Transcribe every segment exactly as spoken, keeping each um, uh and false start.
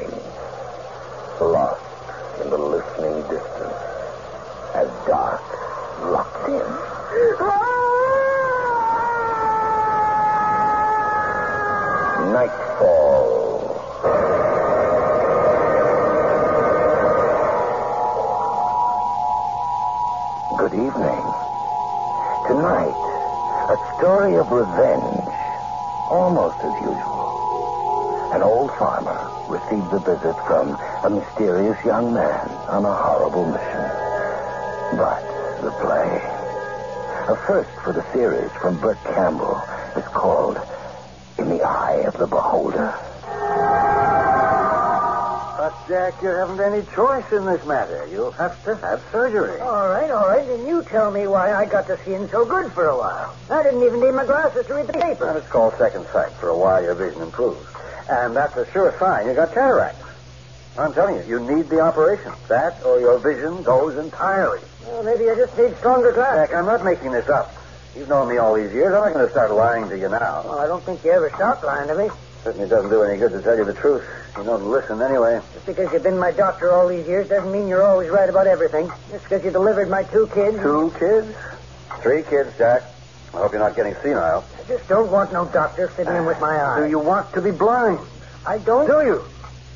waiting, lost in the listening distance, as dark locked in. Nightfall. Good evening. Tonight, a story of revenge, almost as usual. An old farmer receives a visit from a mysterious young man on a horrible mission. But the play, a first for the series from Burt Campbell, is called In the Eye of the Beholder. But, Jack, you haven't any choice in this matter. You'll have to have surgery. All right, all right. And you tell me why I got to seeing so good for a while. I didn't even need my glasses to read the paper. Well, it's called second sight. For a while, your vision improves. And that's a sure sign you got cataracts. I'm telling you, you need the operation. That or your vision goes entirely. Well, maybe I just need stronger glasses. Jack, I'm not making this up. You've known me all these years. I'm not going to start lying to you now. Well, I don't think you ever stopped lying to me. Certainly doesn't do any good to tell you the truth. You don't listen anyway. Just because you've been my doctor all these years doesn't mean you're always right about everything. Just because you delivered my two kids. Two kids? Three kids, Jack. I hope you're not getting senile. I just don't want no doctor fitting in with my eyes. Do you want to be blind? I don't. Do you?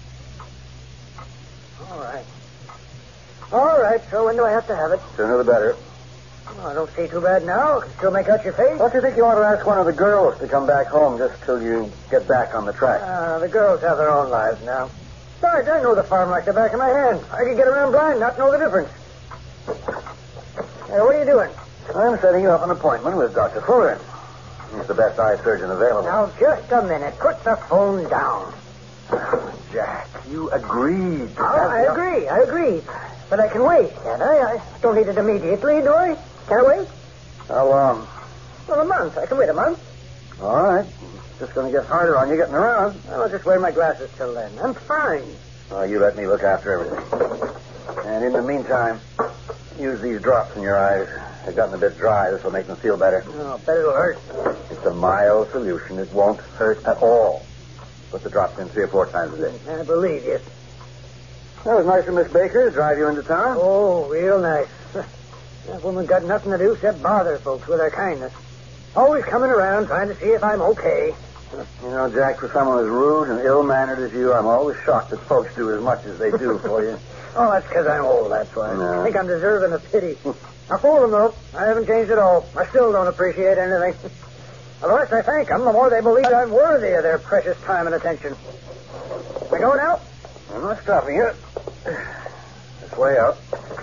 All right. All right, so when do I have to have it? Sooner the better. Well, I don't see too bad now. I can still make out your face. Don't you think you ought to ask one of the girls to come back home just till you get back on the track? Uh, the girls have their own lives now. Besides, I know the farm like the back of my hand. I could get around blind, not know the difference. Hey, what are you doing? I'm setting you up an appointment with Doctor Fuller. He's the best eye surgeon available. Now, just a minute. Put the phone down. Jack, you agreed. Oh, I agree. I agree. But I can wait, can't I? I don't need it immediately, do I? Can I wait? How long? Well, a month. I can wait a month. All right. It's just going to get harder on you getting around. I'll just wear my glasses till then. I'm fine. Oh, you let me look after everything. And in the meantime, use these drops in your eyes. They've gotten a bit dry. This will make them feel better. Oh, bet it'll hurt. It's a mild solution. It won't hurt at all. Put the drops in three or four times a day. I believe you. That was nice of Miss Baker to drive you into town. Oh, real nice. That woman got nothing to do except bother folks with her kindness. Always coming around trying to see if I'm okay. You know, Jack, for someone as rude and ill-mannered as you, I'm always shocked that folks do as much as they do for you. Oh, that's because I'm old, that's why. No. I think I'm deserving of pity. I fool them, though. I haven't changed at all. I still don't appreciate anything. The less I thank them, the more they believe I'm worthy of their precious time and attention. I go now? I'm not stopping you. This way out.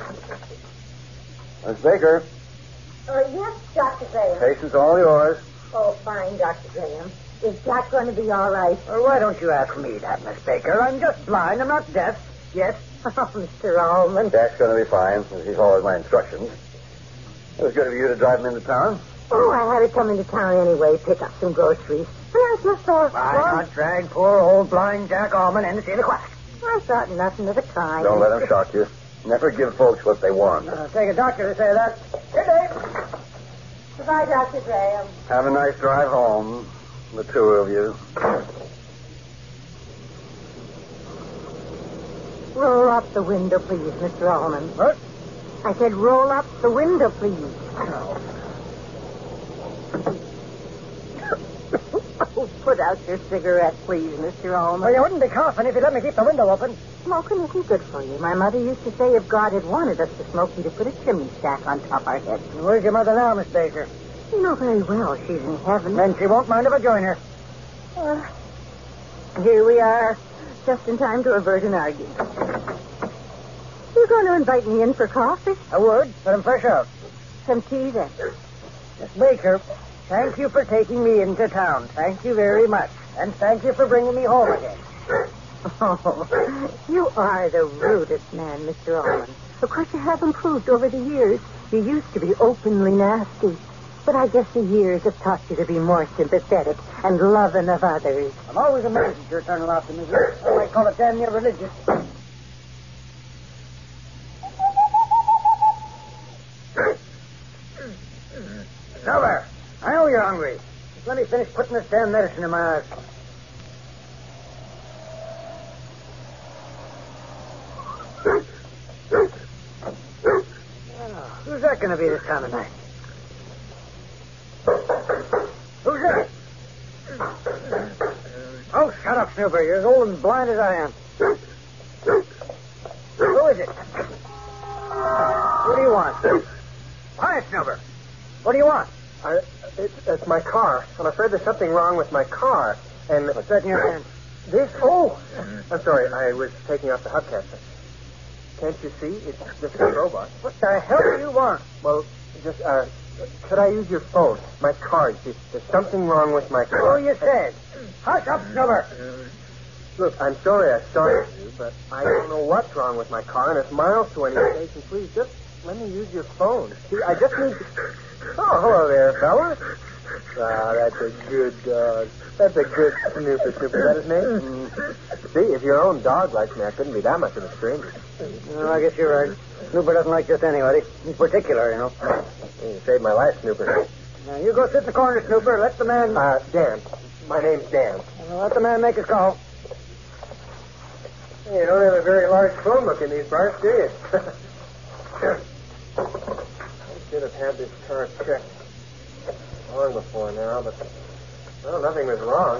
Miss Baker. Uh, yes, Doctor Graham. Patient's all yours. Oh, fine, Doctor Graham. Is Jack going to be all right? Well, why don't you ask me that, Miss Baker? I'm just blind. I'm not deaf. Yes? Oh, Mister Allman. Jack's going to be fine. He follows my instructions. It was good of you to drive him into town. Oh, I had to come into town anyway, pick up some groceries. And I just thought... Why not drag poor old blind Jack Allman in to see the quack? I thought nothing of the kind. Don't let him shock you. Never give folks what they want. Uh, take a doctor to say that. Good day. Goodbye, Doctor Graham. Have a nice drive home, the two of you. Roll up the window, please, Mister Allman. What? I said roll up the window, please. Oh, put out your cigarette, please, Mister Allman. Well, you wouldn't be coughing if you let me keep the window open. Smoking isn't good for you. My mother used to say if God had wanted us to smoke, he'd have put a chimney stack on top our heads. Where's your mother now, Miss Baker? You know very well she's in heaven. Then she won't mind if I join her. Uh, here we are, just in time to avert an argument. You're going to invite me in for coffee? I would, but I'm fresh out. Some tea, then. Miss Baker, thank you for taking me into town. Thank you very much. And thank you for bringing me home again. Oh, you are the rudest man, Mister Allman. Of course, you have improved over the years. You used to be openly nasty. But I guess the years have taught you to be more sympathetic and loving of others. I'm always amazed at your eternal optimism. I might call it damn near religious. Now there. I know you're hungry. Just let me finish. finish putting this damn medicine in my eyes. Oh, that going to be this time of night? Who's that? Oh, shut up, Snooper. You're as old and blind as I am. Who is it? What do you want? Hi, Snooper. What do you want? I, it, it's my car. I'm afraid there's something wrong with my car. And What's that in your hand? this? Oh, I'm sorry. I was taking off the hubcap. Can't you see? It's just a robot. What the hell do you want? Well, just uh, could I use your phone? My car. You see, there's something wrong with my So car. you said. Hush up, Snooper. Look, I'm sorry I startled you, but I don't know what's wrong with my car, and it's miles to any station. Please, just let me use your phone. See, I just need to... Oh, hello there, fellas. Ah, that's a good dog. That's a good Snooper. Snooper, is that his name? Mm. See, if your own dog likes me, I couldn't be that much of a stranger. Well, I guess you're right. Snooper doesn't like just anybody. He's particular, you know. You saved my life, Snooper. Now, you go sit in the corner, Snooper. Let the man... Uh, Dan. My name's Dan. Well, let the man make his call. Hey, you don't have a very large phone book in these parts, do you? I should have had this car checked long before now, but, well, nothing was wrong.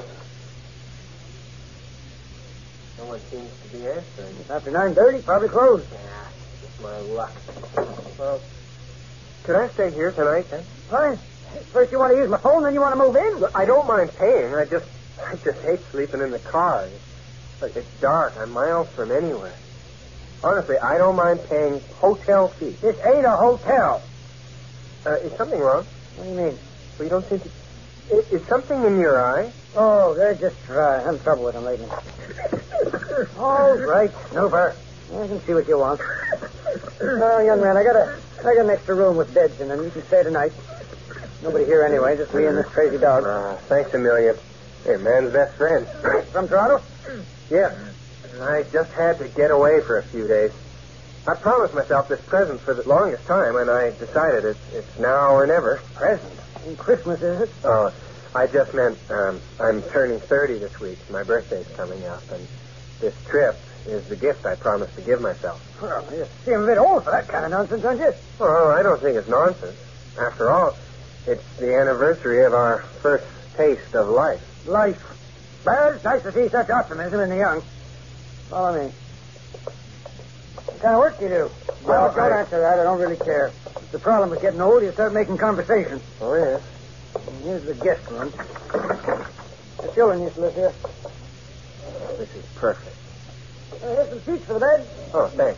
No one seems to be answering. After nine thirty, probably closed. Yeah, just my luck. Well, could I stay here tonight, then? Fine. First you want to use my phone, then you want to move in? Look, I don't mind paying. I just, I just hate sleeping in the car. It's, it's dark. I'm miles from anywhere. Honestly, I don't mind paying hotel fees. This ain't a hotel. Uh, is something wrong? What do you mean? Well, you don't seem to... Is, is something in your eye? Oh, they're just uh, having trouble with them lately. All right, Snooper. I can see what you want. Oh, young man, I got a, I got an extra room with beds in them. You can stay tonight. Nobody here anyway, just me and this crazy dog. Uh, thanks a million. Hey, man's best friend. From Toronto? Yeah. I just had to get away for a few days. I promised myself this present for the longest time, and I decided it's, it's now or never. Present? And Christmas, is it? Oh, I just meant um, I'm turning thirty this week. My birthday's coming up, and this trip is the gift I promised to give myself. Well, you seem a bit old for that kind of nonsense, don't you? Well, I don't think it's nonsense. After all, it's the anniversary of our first taste of life. Life. Well, it's nice to see such optimism in the young. Follow me. What kind of work do you do? Well, don't I... answer that. I don't really care. The problem with getting old, you start making conversation. Oh, yes. And here's the guest room. The children used to live here. This is perfect. Uh, here's some seats for the bed. Oh, thanks.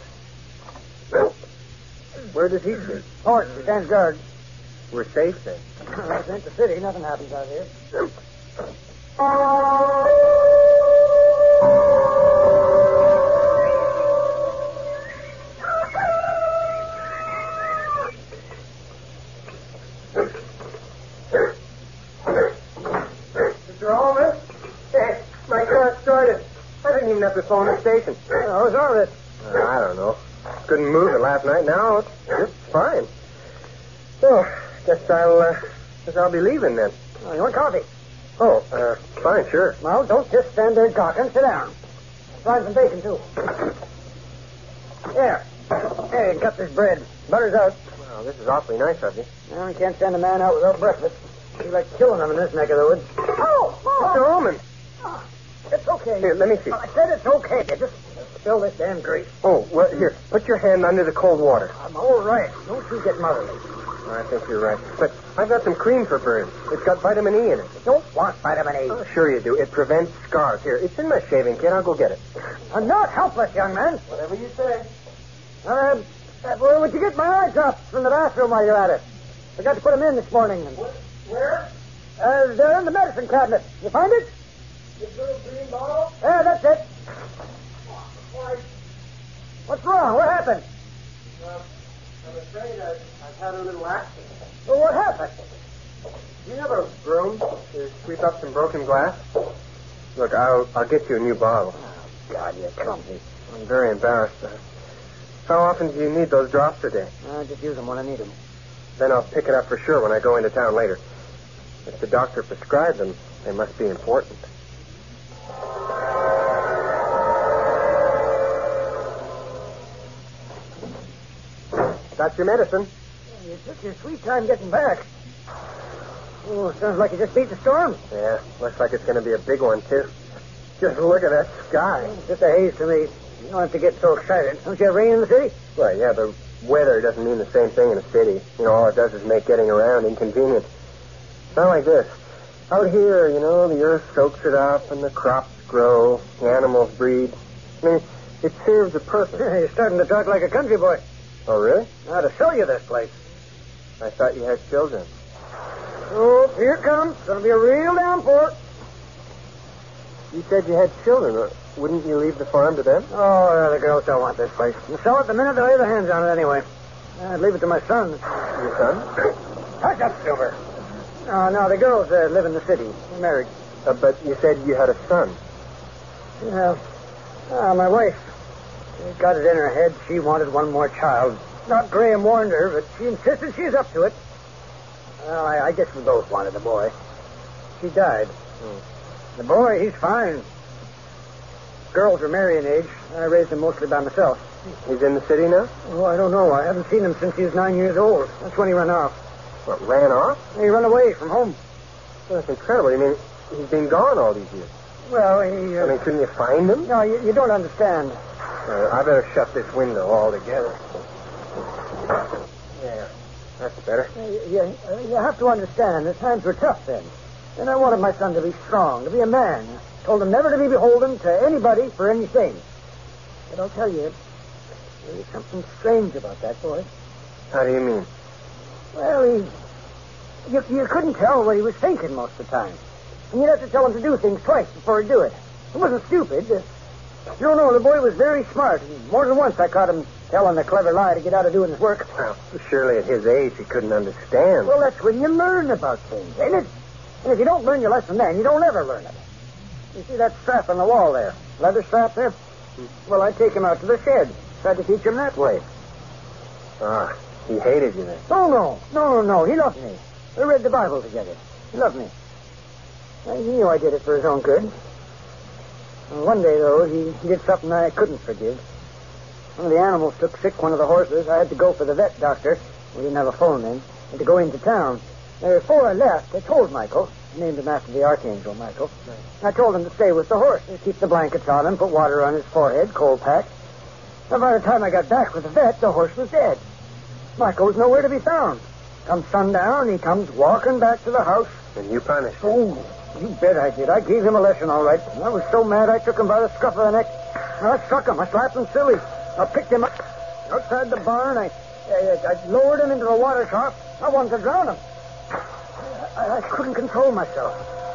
Where does he sleep? Horse, he stands guard. We're safe then. This ain't the city. Nothing happens out here. Mister Allman? Hey, my car started. I didn't even have to phone the station. Uh, what's wrong with it? Uh, I don't know. Couldn't move it last night. Now it's just fine. So, guess I'll, uh, guess I'll be leaving then. Oh, you want coffee? Oh, uh, fine, sure. Well, don't just stand there gawking. Sit down. Find some bacon, too. Here. Here, you can cut this bread. Butter's out. Well, this is awfully nice of you. Well, you can't send a man out without breakfast. Be like killing them in this neck of the woods. Oh! oh. Mister Allman. Oh, it's okay. Here, let me see. I said it's okay. You just spill this damn grease. Oh, well, here. Put your hand under the cold water. I'm all right. Don't you get motherly. I think you're right. But I've got some cream for burns. It's got vitamin E in it. You don't want vitamin E. Oh, sure you do. It prevents scars. Here, it's in my shaving kit. I'll go get it. I'm not helpless, young man. Whatever you say. Uh, uh, well, would you get my eye drops from the bathroom while you're at it? I got to put them in this morning. And... Where? Uh, they're in the medicine cabinet. You find it? This little green bottle? Yeah, that's it. Why, What's wrong? What happened? well, I'm afraid I've, I've had a little accident. Well, what happened? Do you have a broom to sweep up some broken glass? Look, I'll I'll get you a new bottle. Oh, God, you clumsy. I'm very embarrassed. Uh, how often do you need those drops a day? I just use them when I need them. Then I'll pick it up for sure when I go into town later. If the doctor prescribed them, they must be important. That's your medicine. You took your sweet time getting back. Oh, sounds like you just beat the storm. Yeah, looks like it's going to be a big one, too. Just look at that sky. It's just a haze to me. You don't have to get so excited. Don't you have rain in the city? Well, yeah, the weather doesn't mean the same thing in a city. You know, all it does is make getting around inconvenient. It's not like this. Out here, you know, the earth soaks it up and the crops grow, the animals breed. I mean, it serves a purpose. You're starting to talk like a country boy. Oh, really? Now, to sell you this place. I thought you had children. Oh, here it comes. It's going to be a real downpour. You said you had children. Wouldn't you leave the farm to them? Oh, uh, the girls don't want this place. They'll sell it the minute they lay their hands on it anyway. I'd leave it to my son. Your son? Hush up, Silver. Oh, no, the girls uh, live in the city. They're married. Uh, but you said you had a son. Yeah. Uh, my wife. She got it in her head she wanted one more child. Not Graham warned her, but she insisted she's up to it. Well, I, I guess we both wanted a boy. She died. Hmm. The boy, he's fine. Girls are marrying age. I raised him mostly by myself. He's in the city now? Oh, I don't know. I haven't seen him since he was nine years old. That's when he ran off. What, ran off? He ran away from home. Well, that's incredible. You mean he's been gone all these years? Well, he... Uh... I mean, couldn't you find him? No, you, you don't understand. Uh, I better shut this window altogether. Yeah, that's better. Uh, you, you have to understand, the times were tough then. And I wanted my son to be strong, to be a man. I told him never to be beholden to anybody for anything. But I'll tell you, there's something strange about that boy. How do you mean? Well, he... You, you couldn't tell what he was thinking most of the time. And you'd have to tell him to do things twice before he'd do it. It wasn't stupid. Uh, you don't know, the boy was very smart. And more than once I caught him telling a clever lie to get out of doing his work. Well, surely at his age he couldn't understand. Well, that's when you learn about things, ain't it? And if you don't learn your lesson then, you don't ever learn it. You see that strap on the wall there? Leather strap there? Well, I'd take him out to the shed. Tried to teach him that way. Ah, he hated you then. Oh, no. No, no, no. He loved me. We read the Bible together. He loved me. Well, he knew I did it for his own good. Well, one day, though, he did something I couldn't forgive. One of the animals took sick one of the horses. I had to go for the vet doctor. We didn't have a phone then. And to go into town. Now, before I left, I told Michael, I named him after the Archangel, Michael. Right. I told him to stay with the horse, to keep the blankets on him, put water on his forehead, cold pack. Now, by the time I got back with the vet, the horse was dead. Michael was nowhere to be found. Come sundown, he comes walking back to the house. And you punished him? Oh, you bet I did. I gave him a lesson, all right. I was so mad I took him by the scruff of the neck. I struck him. I slapped him silly. I picked him up outside the barn. I, I, I lowered him into the water trough. I wanted to drown him. I, I couldn't control myself.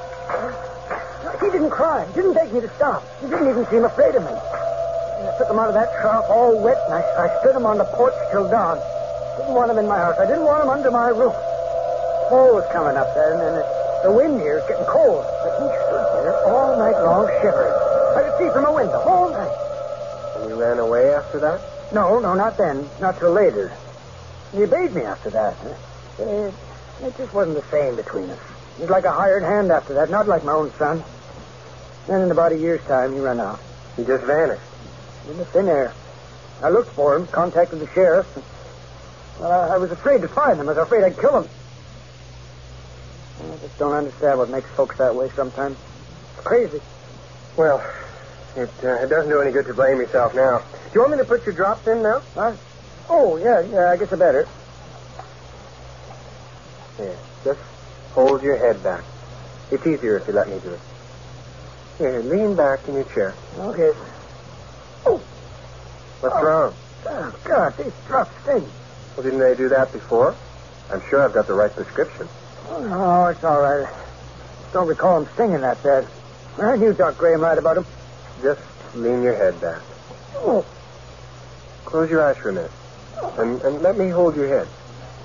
He didn't cry. He didn't beg me to stop. He didn't even seem afraid of me. And I took him out of that trough all wet, and I, I stood him on the porch till dawn. Didn't want him in my house. I didn't want him under my roof. Fall was coming up there, and then the, the wind here is getting cold. But he stood there all night long shivering. I could see from a window all night. And you ran away after that? No, no, not then. Not till later. He obeyed me after that. It, it just wasn't the same between us. He was like a hired hand after that, not like my own son. Then in about a year's time, he ran out. He just vanished? In the thin air. I looked for him, contacted the sheriff. Well, I, I was afraid to find him. I was afraid I'd kill him. I just don't understand what makes folks that way sometimes. It's crazy. Well, it, uh, it doesn't do any good to blame yourself now. Do you want me to put your drops in now? Huh? Oh, yeah, yeah, I guess I better. Here, just hold your head back. It's easier if you let me do it. Here, lean back in your chair. Okay. Oh. What's oh. wrong? Oh, God, these drops sting. Well, didn't they do that before? I'm sure I've got the right prescription. Oh, no, it's all right. I don't recall him stinging that bad. I knew Doc Graham lied about him. Just lean your head back. Oh. Close your eyes for a minute. And, and let me hold your head.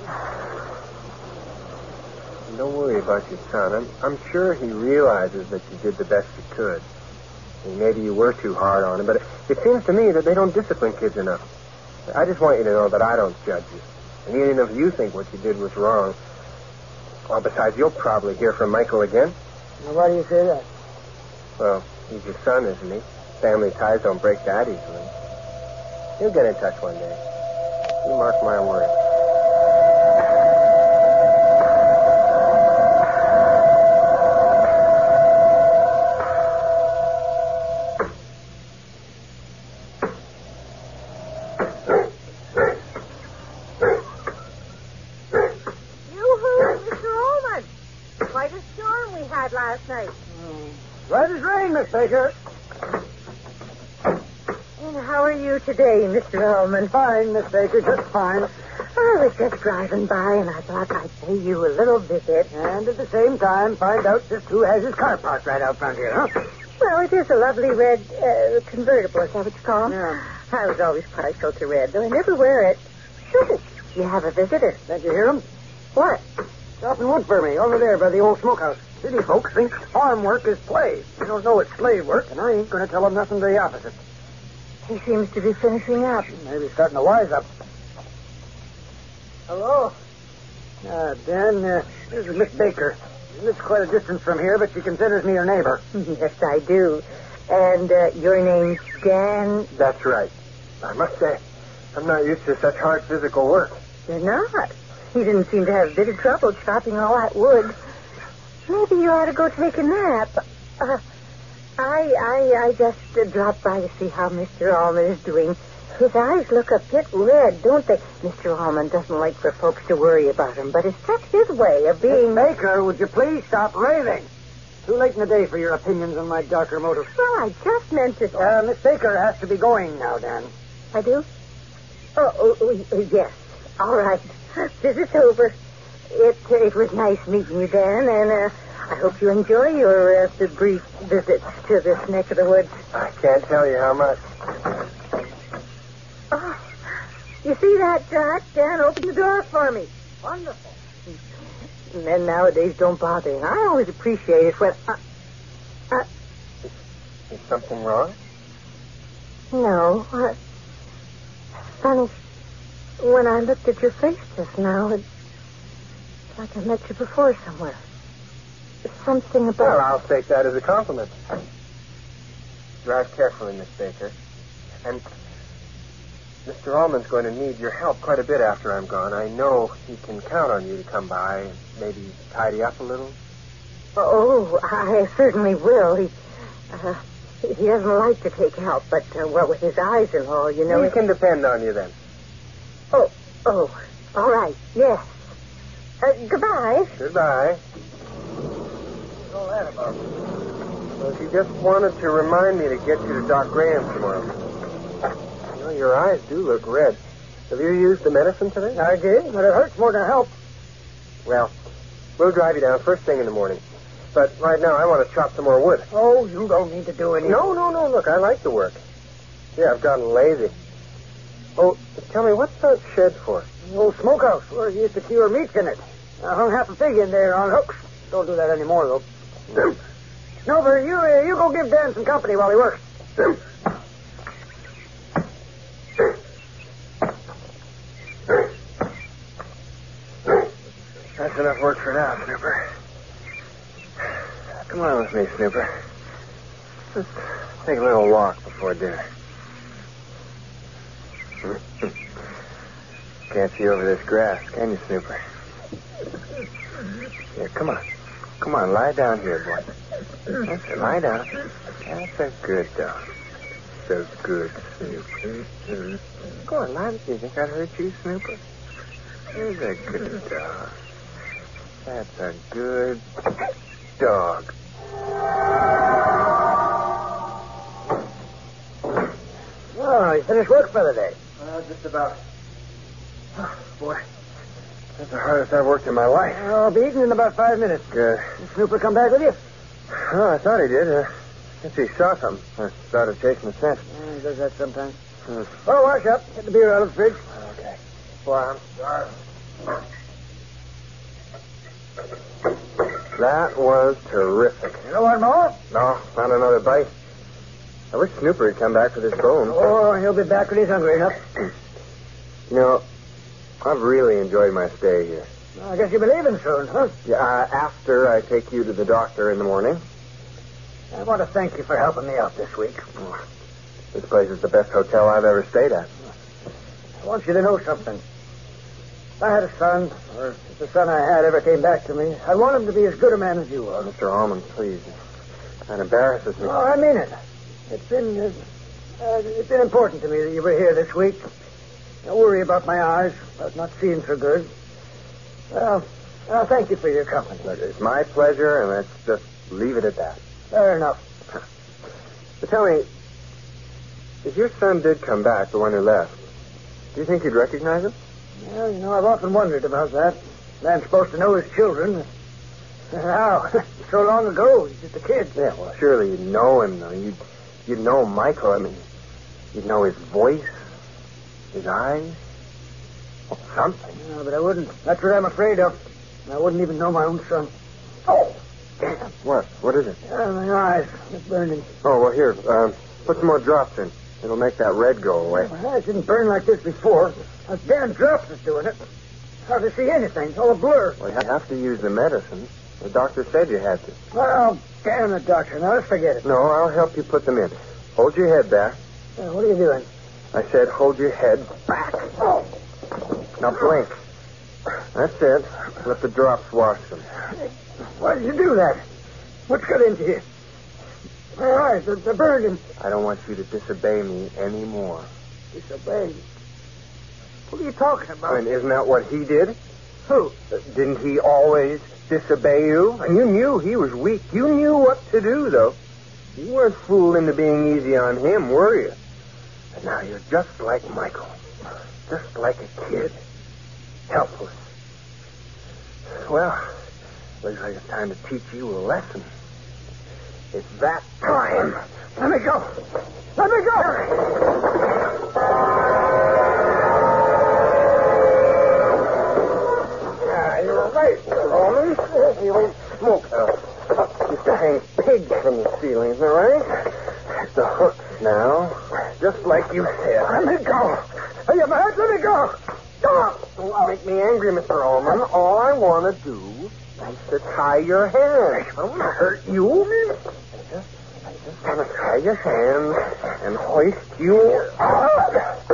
Don't worry about your son. I'm, I'm sure he realizes that you did the best you could. And maybe you were too hard on him, but it, it seems to me that they don't discipline kids enough. I just want you to know that I don't judge you. And even if you think what you did was wrong, well, besides, you'll probably hear from Michael again. Now, why do you say that? Well, he's your son, isn't he? Family ties don't break that easily. He'll get in touch one day. You mark my words. last night. Right as rain, Miss Baker. And how are you today, Mister Ullman? Fine, Miss Baker, just fine. I was just driving by, and I thought I'd pay you a little visit. And at the same time, find out just who has his car parked right out front here, huh? Well, it is a lovely red uh, convertible, is that what you call it? Yeah. I was always partial to red, though I never wear it. Shoo, you have a visitor. Did you hear him? What? Chopping wood for me, over there by the old smokehouse. City folks think farm work is play. They don't know it's slave work, and I ain't going to tell them nothing to the opposite. He seems to be finishing up. Maybe starting to wise up. Hello? Uh, Dan, uh, this is Miss Baker. She lives quite a distance from here, but she considers me her neighbor. Yes, I do. And uh, your name's Dan? That's right. I must say, I'm not used to such hard physical work. You're not. You didn't seem to have a bit of trouble chopping all that wood. Maybe you ought to go take a nap. Uh, I, I, I just uh, dropped by to see how Mister Allman is doing. His eyes look a bit red, don't they? Mister Allman doesn't like for folks to worry about him, but it's just his way of being... Miss Baker, would you please stop raving? Too late in the day for your opinions on my darker motives. Well, I just meant to... Uh, Miss Baker has to be going now, Dan. I do? Oh, oh, oh, oh, yes. All right. Visit's over. It, uh, it was nice meeting you, Dan, and uh, I hope you enjoy your uh, the brief visits to this neck of the woods. I can't tell you how much. Oh, you see that, Jack? Dan opened the door for me. Wonderful. Men nowadays don't bother. And I always appreciate it when... Uh, uh, Is something wrong? no. Uh, funny. When I looked at your face just now, it's like I met you before somewhere. Something about... Well, I'll take that as a compliment. Drive carefully, Miss Baker. And Mister Allman's going to need your help quite a bit after I'm gone. I know he can count on you to come by and maybe tidy up a little. Oh, I certainly will. He, uh, he doesn't like to take help, but, uh, well, with his eyes and all, you know... He it- can depend on you then. Oh, oh, all right, yes. Uh, goodbye. Goodbye. What's all that about? Well, she just wanted to remind me to get you to Doc Graham's tomorrow. You know, your eyes do look red. Have you used the medicine today? I did, but it hurts more than it helps. Well, we'll drive you down first thing in the morning. But right now, I want to chop some more wood. Oh, you don't need to do anything. No, no, no. Look, I like the work. Yeah, I've gotten lazy. Oh, tell me, what's that shed for? The old smokehouse where you used to cure meats in it. I hung half a pig in there on hooks. Don't do that anymore, though. Snover, you uh, you go give Dan some company while he works. That's enough work for now, Snooper. Come on with me, Snooper. Let's take a little walk before dinner. Can't see over this grass, can you, Snooper? Here, come on. Come on, lie down here, boy. That's it, lie down. That's a good dog. So good, Snooper. Go on, lie down. You think I'd hurt you, Snooper? Here's a good dog. That's a good dog. Oh, you finished work for the day. Uh, just about. Oh, boy. That's the hardest I've worked in my life. I'll be eating in about five minutes. Good. Did Snooper come back with you? Oh, I thought he did. Uh, I guess he saw something. I started chasing the scent. Yeah, he does that sometimes. Hmm. Oh, wash up. Get the beer out of the fridge. Okay. Boy, I'm sorry. That was terrific. You know what, Mo? No, not another bite. I wish Snooper had come back with his bones. Oh, he'll be back when he's hungry enough. You know, I've really enjoyed my stay here. I guess you'll be leaving soon, huh? Yeah, uh, after I take you to the doctor in the morning. I want to thank you for helping me out this week. Oh, this place is the best hotel I've ever stayed at. I want you to know something. If I had a son, or if the son I had ever came back to me, I want him to be as good a man as you are. Mister Allman, please. That embarrasses me. Oh, I mean it. It's been, uh, uh, it's been important to me that you were here this week. I worry about my eyes, about not seeing so good. Well, well, thank you for your company. Look, it's my pleasure, and it's just leave it at that. Fair enough. But tell me, if your son did come back, the one who left, do you think you'd recognize him? Well, you know, I've often wondered about that. Man's supposed to know his children. How? So long ago, he's just a kid. Yeah, well, surely you'd know him, though. You'd, you'd know Michael. I mean, you'd know his voice, his eyes, well, something. No, but I wouldn't. That's what I'm afraid of. I wouldn't even know my own son. Oh, damn. What? What is it? Uh, my eyes. It's burning. Oh, well, here, um, put some more drops in. It'll make that red go away. Well, it didn't burn like this before. Those damn drops is doing it. Hard to see anything. It's all a blur. Well, you have to use the medicine. The doctor said you had to. Well, damn the doctor. Now, let's forget it. No, I'll help you put them in. Hold your head back. Uh, what are you doing? I said hold your head back. Oh. Now blink. That's it. Let the drops wash them. Why did you do that? What's got into you? My eyes, they're, they're burning. I don't want you to disobey me anymore. Disobey? What are you talking about? I mean, isn't that what he did? Who? Uh, didn't he always disobey you? And you knew he was weak. You knew what to do, though. You weren't fooled into being easy on him, were you? And now you're just like Michael. Just like a kid. Helpless. Well, looks like it's time to teach you a lesson. It's that time. Let me go. Let me go. Yeah, you're right, Roman. You ain't smoke. Uh, used to hang pigs from the ceiling, isn't that right? The hooks now. Just like you said. Let me go. Are you mad? Let me go. Go. Don't make me angry, Mister Ullman. All I want to do is to tie your hands. I don't want to hurt you. I just, I just want to tie your hands and hoist you up.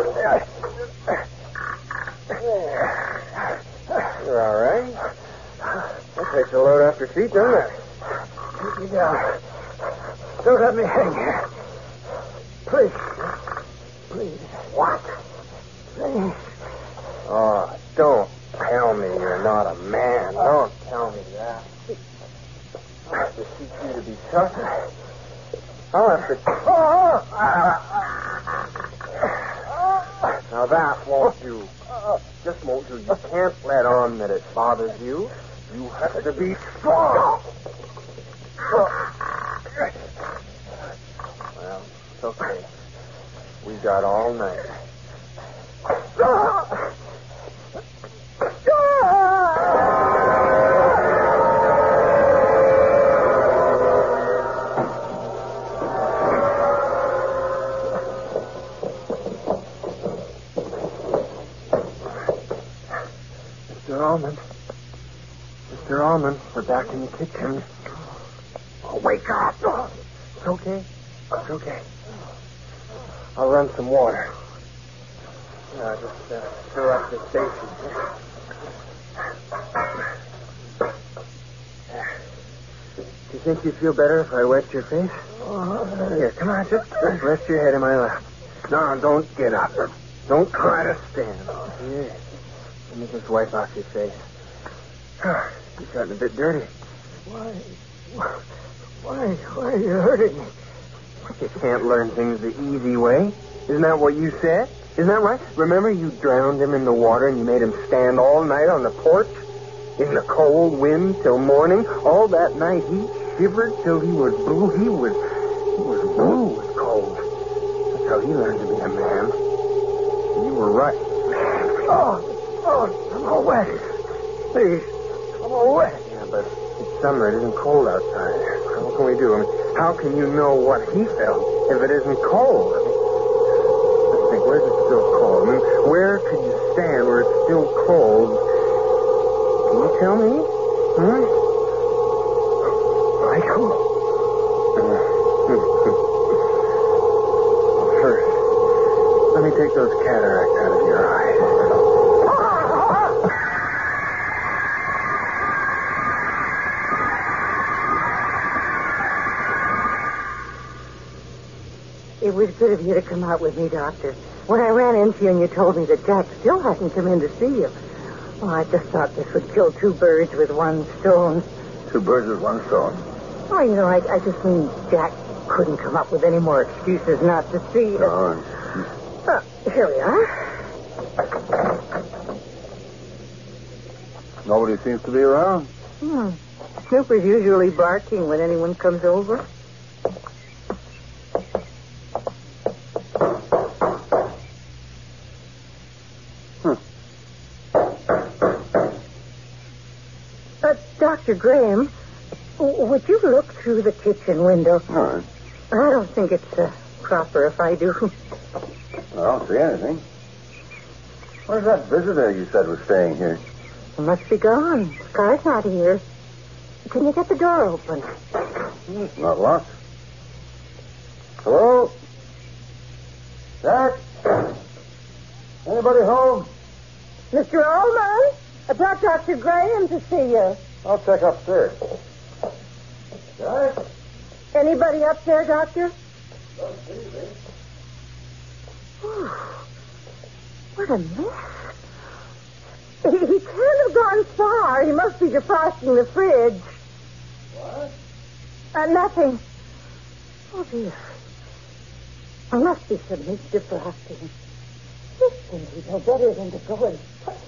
You're all right. That takes a load off your feet, doesn't it? Take me down. Don't let me hang here. Please. Please. What? Please. Oh, don't tell me you're not a man. Don't tell me that. I'll have to teach you to be tough. I'll have to... Oh! Now that won't do. Just won't do. You can't let on that it bothers you. You have to be strong. Well, it's okay. We got all night. Mister Ullman. Mister Ullman, we're back in the kitchen. Oh, wake up. It's okay. It's okay. I'll run some water. Uh, just uh, fill up the station. Do you think you'd feel better if I wet your face? Oh, Here, come on, just, just rest your head in my lap. No, don't get up. Don't try to stand. Here, let me just wipe off your face. You've gotten a bit dirty. why? Why? Why are you hurting me? You can't learn things the easy way. Isn't that what you said? Isn't that right? Remember you drowned him in the water and you made him stand all night on the porch? In the cold wind till morning? All that night he shivered till he was blue. He was, he was blue with cold. That's how he learned to be a man. You were right. Oh, oh, I'm all wet. Please, I'm all wet. Yeah, but it's summer. It isn't cold outside. What can we do? I mean, how can you know what he felt if it isn't cold? I mean, let's think. Where's it still cold? I mean, where could you stand where it's still cold? Can you tell me? Hmm? Michael? Well, first, let me take those cataracts out of your eyes. It was good of you to come out with me, Doctor. When I ran into you and you told me that Jack still hadn't come in to see you, well, I just thought this would kill two birds with one stone. Two birds with one stone. Oh, you know, I, I just mean Jack couldn't come up with any more excuses not to see. Oh. Uh, here we are. Nobody seems to be around. Hmm. Snooper's usually barking when anyone comes over. Huh. Uh, Doctor Graham, w- would you look through the kitchen window? All right. I don't think it's uh, proper if I do. I don't see anything. Where's that visitor you said was staying here? He must be gone. The car's not here. Can you get the door open? Hmm, it's not locked. Hello? Jack? Anybody home? Mister Allman, I brought Doctor Graham to see you. I'll check upstairs. Jack? Anybody up there, Doctor? Don't see me. Whew. What a mess. He, he can't have gone far. He must be defrosting the fridge. What? Uh, nothing. Oh, dear. There must be some meat defrosting. This thing is no better than to go and...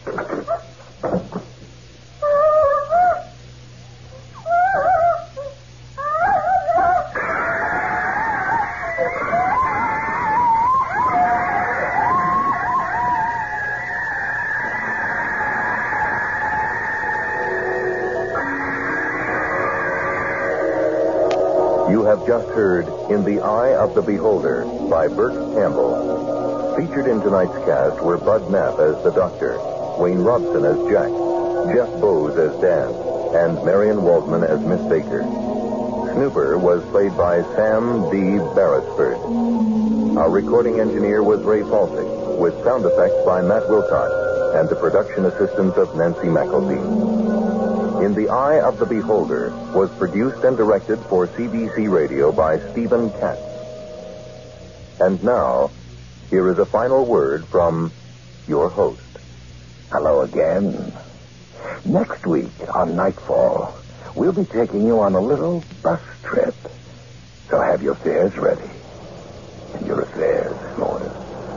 You have just heard In the Eye of the Beholder by Burt Campbell. Featured in tonight's cast were Bud Knapp as the Doctor, Wayne Robson as Jack, Jeff Bowes as Dan, and Marion Waldman as Miss Baker. Snooper was played by Sam D. Beresford. Our recording engineer was Ray Falsick, with sound effects by Matt Wilcox and the production assistance of Nancy McElveen. In the Eye of the Beholder was produced and directed for C B C Radio by Stephen Katz. And now, here is a final word from your host. Hello again. Next week on Nightfall, we'll be taking you on a little bus trip. So have your fares ready. And your affairs in order.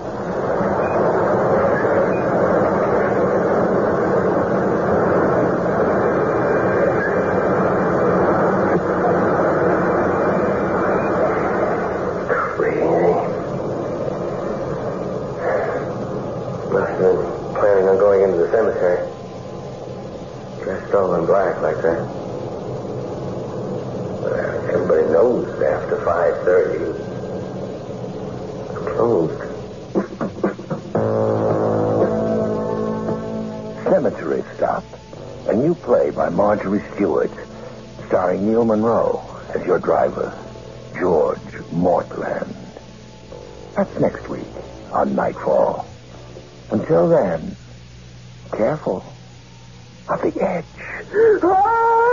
Planning on going into the cemetery. Dressed all in black like that. Well, everybody knows after five thirty. Closed. Cemetery Stop. A new play by Marjorie Stewart, starring Neil Monroe as your driver, George Mortland. That's next week on Nightfall. Until then, careful of the edge. Ah!